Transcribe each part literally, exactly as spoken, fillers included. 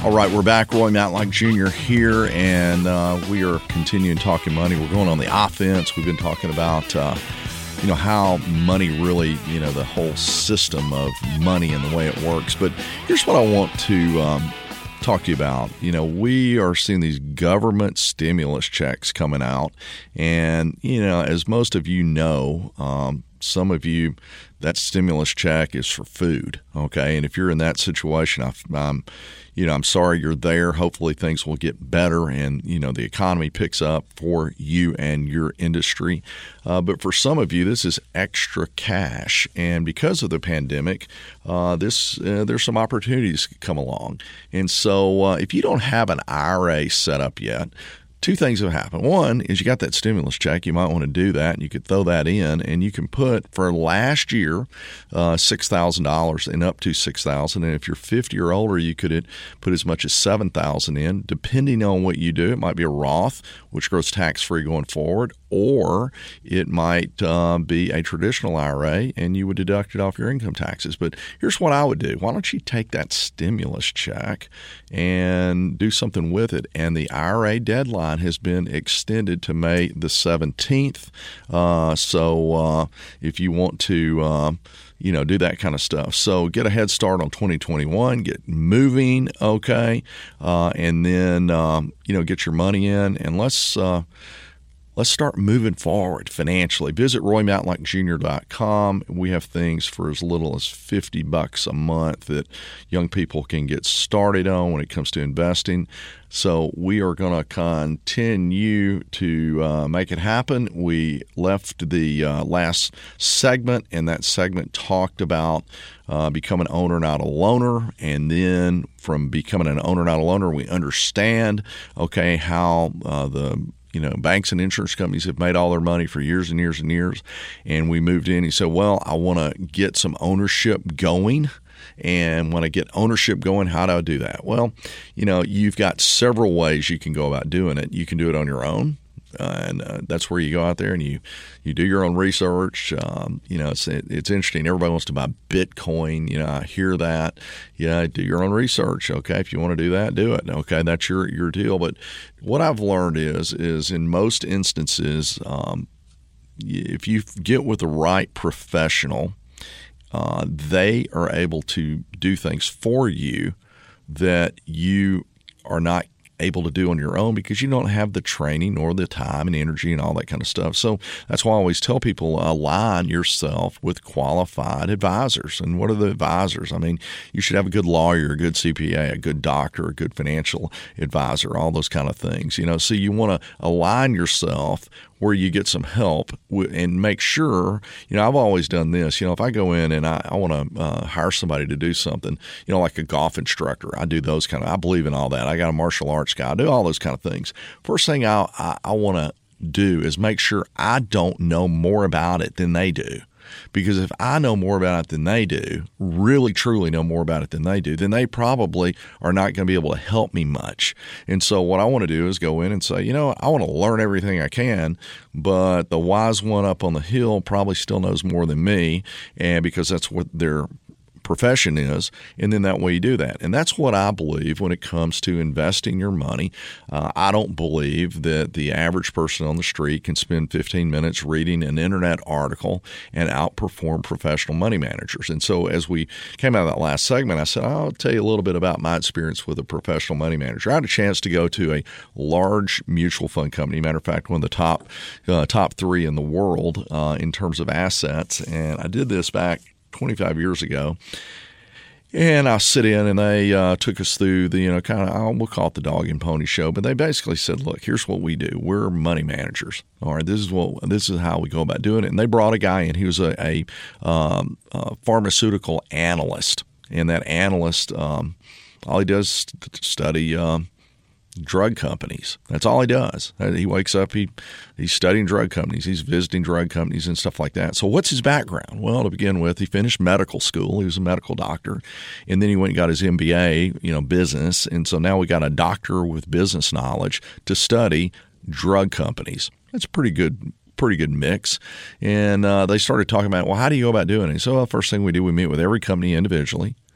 All right, we're back. Roy Matlock Junior here, and uh, we are continuing talking money. We're going on the offense. We've been talking about, uh, you know, how money really, you know, the whole system of money and the way it works. But here's what I want to um, talk to you about. You know, we are seeing these government stimulus checks coming out, and, you know, as most of you know, um, some of you, that stimulus check is for food, okay? And if you're in that situation, I, I'm, you know, I'm sorry you're there. Hopefully things will get better and, you know, the economy picks up for you and your industry. Uh, but for some of you, this is extra cash. And because of the pandemic, uh, this uh, there's some opportunities to come along. And so uh, if you don't have an I R A set up yet, two things have happened. One is you got that stimulus check. You might want to do that, and you could throw that in, and you can put for last year uh, six thousand dollars and up to six thousand dollars. And if you're fifty or older, you could put as much as seven thousand dollars in, depending on what you do. It might be a Roth, which grows tax-free going forward, or it might uh, be a traditional I R A, and you would deduct it off your income taxes. But here's what I would do. Why don't you take that stimulus check and do something with it? And the I R A deadline has been extended to May the seventeenth. Uh, so uh, if you want to, uh, you know, do that kind of stuff. So get a head start on twenty twenty-one, get moving, okay, uh, and then, um, you know, get your money in, and let's uh, let's start moving forward financially. Visit roy matlock junior dot com. We have things for as little as fifty bucks a month that young people can get started on when it comes to investing. So we are going to continue to uh, make it happen. We left the uh, last segment, and that segment talked about uh, becoming an owner, not a loaner. And then from becoming an owner, not a loaner, we understand, okay, how uh, the You know, banks and insurance companies have made all their money for years and years and years. And we moved in. He said, well, I want to get some ownership going. And when I get ownership going, how do I do that? Well, you know, you've got several ways you can go about doing it. You can do it on your own. Uh, and uh, that's where you go out there and you, you do your own research. Um, you know, it's it, it's interesting. Everybody wants to buy Bitcoin. You know, I hear that. Yeah, do your own research. Okay, if you want to do that, do it. Okay, that's your your deal. But what I've learned is is in most instances, um, if you get with the right professional, uh, they are able to do things for you that you are not able to do on your own because you don't have the training or the time and energy and all that kind of stuff. So that's why I always tell people, align yourself with qualified advisors. And what are the advisors? I mean, you should have a good lawyer, a good C P A, a good doctor, a good financial advisor, all those kind of things. You know, so you want to align yourself where you get some help and make sure, you know, I've always done this. You know, if I go in and I, I want to uh, hire somebody to do something, you know, like a golf instructor, I do those kind of, I believe in all that. I got a martial arts guy, I do all those kind of things. First thing I, I, I want to do is make sure I don't know more about it than they do. Because if I know more about it than they do, really truly know more about it than they do, then they probably are not going to be able to help me much. And so what I want to do is go in and say, you know, I want to learn everything I can, but the wise one up on the hill probably still knows more than me, and because that's what they're profession is, and then that way you do that. And that's what I believe when it comes to investing your money. Uh, I don't believe that the average person on the street can spend fifteen minutes reading an internet article and outperform professional money managers. And so as we came out of that last segment, I said, I'll tell you a little bit about my experience with a professional money manager. I had a chance to go to a large mutual fund company. Matter of fact, one of the top, uh, top three in the world uh, in terms of assets. And I did this back twenty-five years ago. And I sit in, and they uh, took us through the, you know, kind of, we'll call it the dog and pony show, but they basically said, look, here's what we do. We're money managers. All right, this is what, this is how we go about doing it. And they brought a guy in. He was a, a, um, a pharmaceutical analyst. And that analyst, um, all he does is study um, drug companies. That's all he does. He wakes up, he he's studying drug companies, he's visiting drug companies and stuff like that. So what's his background? Well, to begin with, he finished medical school. He was a medical doctor. And then he went and got his M B A, you know, business. And so now we got a doctor with business knowledge to study drug companies. That's pretty good. Pretty good mix. And uh, they started talking about, well, how do you go about doing it? So well, first thing we do, we meet with every company individually.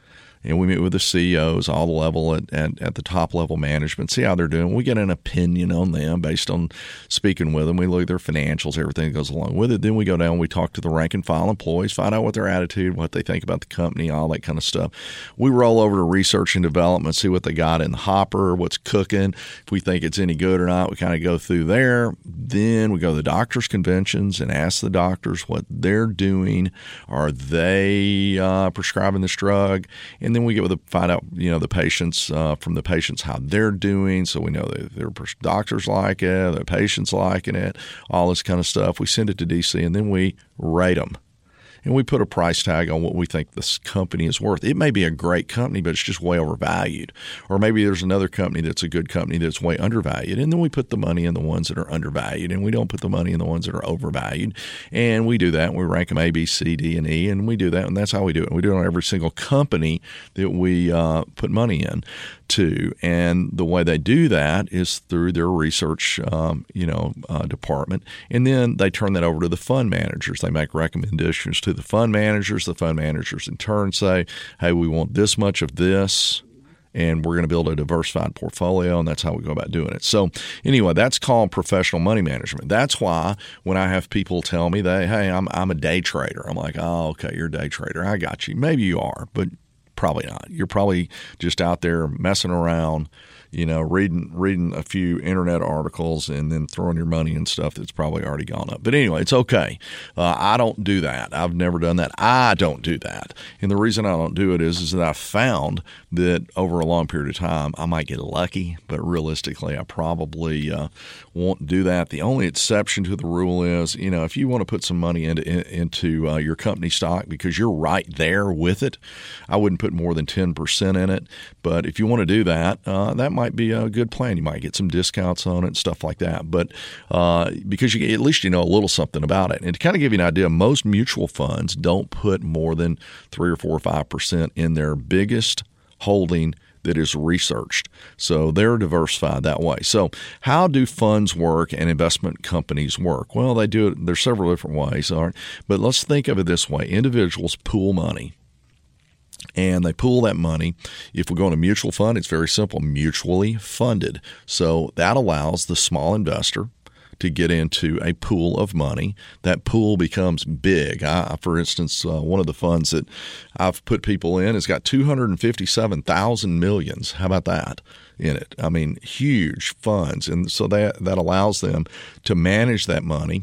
and we meet with the C E Os, all the level at, at, at the top level management, see how they're doing. We get an opinion on them based on speaking with them. We look at their financials, everything that goes along with it. Then we go down, we talk to the rank and file employees, find out what their attitude, what they think about the company, all that kind of stuff. We roll over to research and development, see what they got in the hopper, what's cooking. If we think it's any good or not, we kind of go through there. Then we go to the doctors' conventions and ask the doctors what they're doing. Are they uh, prescribing this drug? And then we get with the, find out, you know, the patients uh, from the patients how they're doing. So we know that their doctors like it, their patients liking it, all this kind of stuff. We send it to D C, and then we rate them. And we put a price tag on what we think this company is worth. It may be a great company, but it's just way overvalued. Or maybe there's another company that's a good company that's way undervalued. And then we put the money in the ones that are undervalued, and we don't put the money in the ones that are overvalued. And we do that. And we rank them A, B, C, D, and E, and we do that. And that's how we do it. We do it on every single company that we uh, put money in to. And the way they do that is through their research, um, you know, uh, department. And then they turn that over to the fund managers. They make recommendations to the fund managers. The fund managers in turn say, hey, we want this much of this, and we're going to build a diversified portfolio, and that's how we go about doing it. So anyway, that's called professional money management. That's why when I have people tell me that, hey, I'm I'm a day trader, I'm like, oh, okay, you're a day trader. I got you. Maybe you are, but probably not. You're probably just out there messing around, you know, reading reading a few internet articles and then throwing your money in stuff that's probably already gone up. But anyway, it's okay. Uh, I don't do that. I've never done that. I don't do that. And the reason I don't do it is, is that I've found that over a long period of time, I might get lucky, but realistically, I probably uh, won't do that. The only exception to the rule is, you know, if you want to put some money into into uh, your company stock because you're right there with it, I wouldn't put more than ten percent in it. But if you want to do that, uh, that might be a good plan. You might get some discounts on it and stuff like that. But uh, because you at least you know a little something about it. And to kind of give you an idea, most mutual funds don't put more than three or four or five percent in their biggest holding that is researched. So they're diversified that way. So how do funds work and investment companies work? Well, they do it. There's several different ways. All right, but let's think of it this way. Individuals pool money. And they pool that money. If we go in a mutual fund, it's very simple, mutually funded. So that allows the small investor to get into a pool of money. That pool becomes big. I, for instance, uh, one of the funds that I've put people in has got two hundred fifty-seven thousand millions. How about that in it? I mean, huge funds. And so that, that allows them to manage that money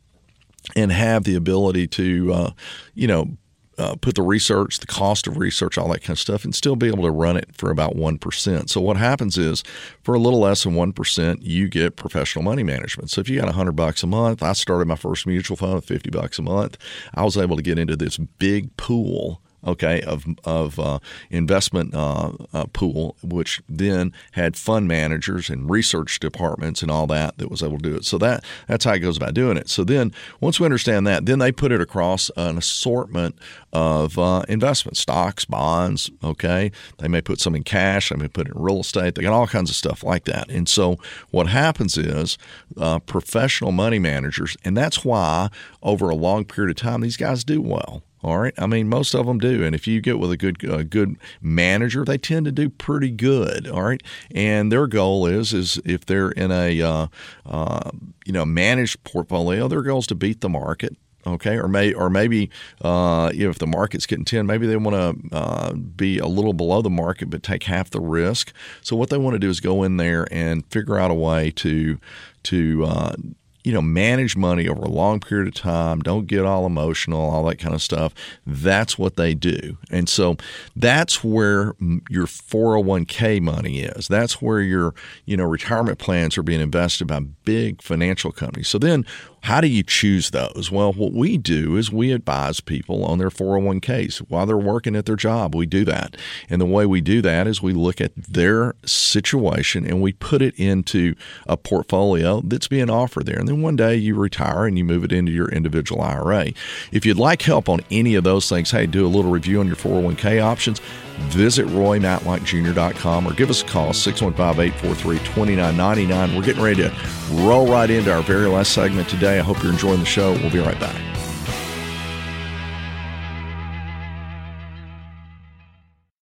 and have the ability to, uh, you know, Uh, put the research, the cost of research, all that kind of stuff, and still be able to run it for about one percent. So what happens is, for a little less than one percent, you get professional money management. So if you got one hundred bucks a month, I started my first mutual fund with fifty bucks a month. I was able to get into this big pool, okay, of of uh, investment uh, uh, pool, which then had fund managers and research departments and all that that was able to do it. So that that's how it goes about doing it. So then once we understand that, then they put it across an assortment of uh, investment, stocks, bonds, okay. They may put some in cash. They may put it in real estate. They got all kinds of stuff like that. And so what happens is uh, professional money managers, and that's why over a long period of time, these guys do well. All right. I mean, most of them do. And if you get with a good a good manager, they tend to do pretty good. All right. And their goal is, is if they're in a, uh, uh, you know, managed portfolio, their goal is to beat the market. Okay, or may or maybe uh, you know, if the market's getting ten, maybe they want to uh, be a little below the market but take half the risk. So what they want to do is go in there and figure out a way to to uh, you know, manage money over a long period of time. Don't get all emotional, all that kind of stuff. That's what they do. And so that's where your four oh one k money is. That's where your, you know, retirement plans are being invested by big financial companies. So then how do you choose those? Well, what we do is we advise people on their four oh one k's while they're working at their job. We do that. And the way we do that is we look at their situation and we put it into a portfolio that's being offered there. And then one day you retire and you move it into your individual I R A. If you'd like help on any of those things, hey, do a little review on your four oh one k options, visit roy matlock junior dot com or give us a call, six one five, eight four three, two nine nine nine. We're getting ready to roll right into our very last segment today. I hope you're enjoying the show. We'll be right back.